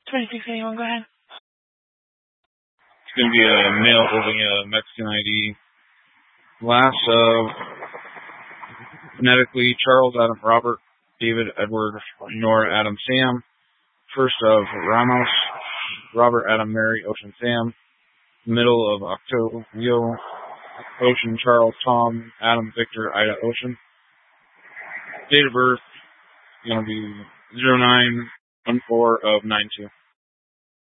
2681, go ahead. It's going to be a male holding a Mexican ID. Last of phonetically Charles Adam Robert David Edward Nora Adam Sam. First of Ramos Robert Adam Mary Ocean Sam. Middle of Octavio Ocean Charles Tom Adam Victor Ida Ocean. Date of birth going to be 0914 of 92.